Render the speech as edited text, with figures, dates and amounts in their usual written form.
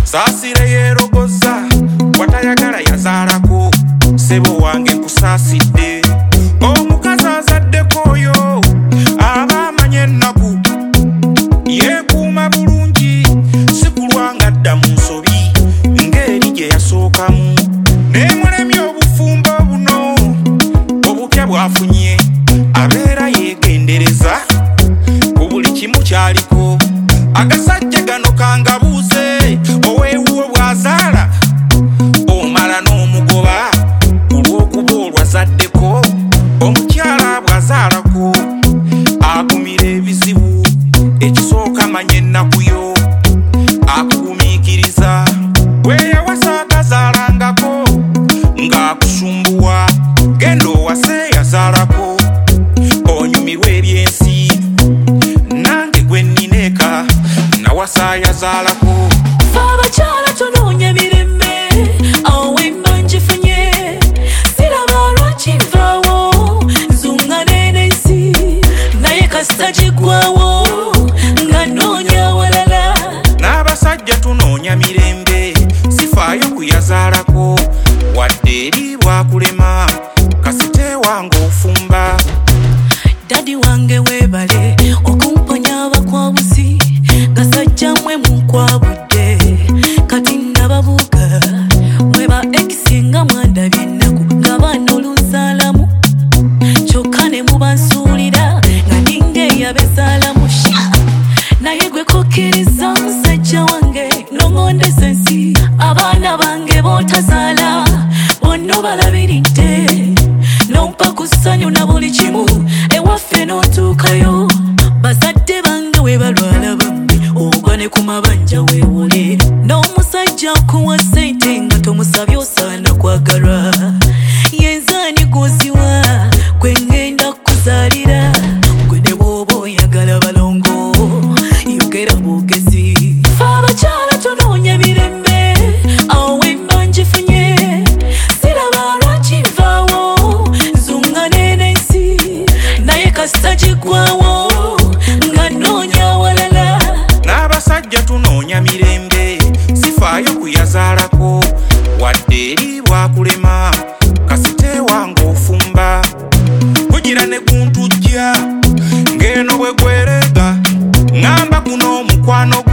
Saasire yerogoza watayagala yazaalako sebo wange nkusaasidde omukazi azaddeko oyo aba amanye ennaku yeekuuma bulungi si kulwa ng'adda mu nsobi ng'eri gye yasookamu neemulemye obufumbo buno obupya bw'afunye abeera yeegendereza ku buli kimu kyaliko agasajja gano kangabuuze oweewuwo bw'azaala omala n'omugoba olw'okuba olwazaddeko omukyala bw'azaalako agumira ebizibu ekisooka manye ennaku yo akugumiikiriza weeyawasa atazaalangako ng'akusumbuwa genda owase yazaalako onyumirwa ebyensi nange gwe nnineeka nawasa yazaalako abakyala tunoonya mirembe awo emba ngifunye siraba lwaki nvaawo nzungane n'ensi naye kasita giggwawo nga noonya walala n'abasajja tunoonya mirembe sifaayo kuyazaalako wadde eri bwakulema kasite wange ofumba dadi wange weebale okumponya abakwabuzi gasajja mmwe munkwabudde kati nababuuka mweba ekisinga mwandabye ennaku nga baana oluzaalamu kyokka ne mubansuulira nga ninga eyabezaalamu naye gwe kokkiriza musajja wange nongondesa ensi abaana bange bootazaala bonna balabiridde nompa ku ssanyu na buli kimu ewaffe n'otuukayo bazadde bange we balwala bambi ogwa ne ku mabanja weewule n'omusajja okuwa ssente nga tomusabye osaana kwagalwa yenzaani gwoziwa gwe ngenda kuzaalira gwe ne bw'oba oyagala balongo yogera bwogezi abakyala tunoonya mirembe awo emba ngifunye siraba lwaki nvaawo nzungane n'ensi naye kasita giggwawo nga noonya walala n'abasajja tunoonya mirembe sifaayo kuyazaalako wadde eri bwakulema kasite wange ofumba kugira ne guntujja ng'eno bwe gwerega ngamba guno omukwano